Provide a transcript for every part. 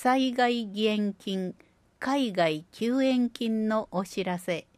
災害義援金、海外救援金のお知らせ。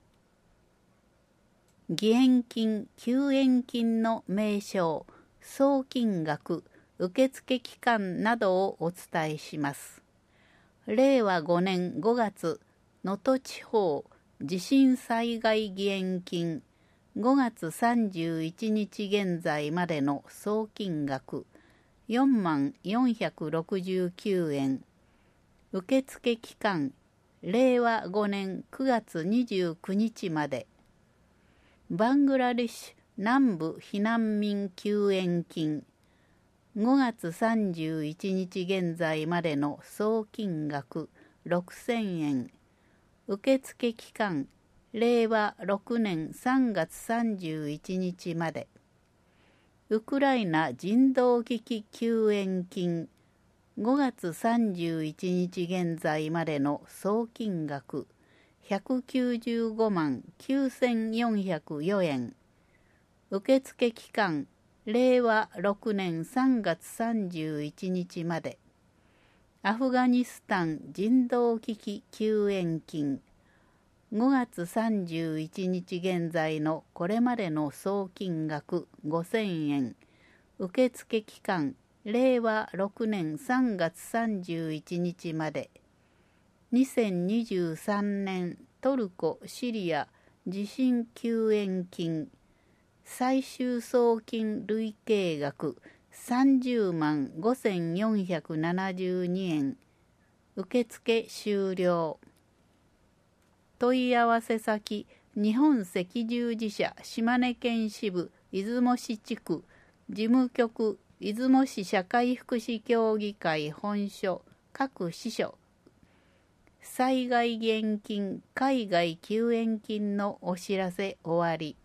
義援金、救援金の名称、総金額、受付期間などをお伝えします。令和5年5月、能登地方地震災害義援金、5月31日現在までの総金額、40,469円。受付期間、令和5年9月29日まで。バングラデシュ南部避難民救援金、5月31日現在までの総金額6000円。受付期間、令和6年3月31日まで。ウクライナ人道危機救援金、5月31日現在までの総金額195万9404円。受付期間、令和6年3月31日まで。アフガニスタン人道危機救援金、5月31日現在のこれまでの総金額5000円。受付期間、令和6年3月31日まで。2023年トルコ・シリア地震救援金、最終総金累計額30万5472円。受付終了。問い合わせ先、日本赤十字社島根県支部出雲市地区、事務局出雲市社会福祉協議会本所各支所。災害義援金、海外救援金のお知らせ終わり。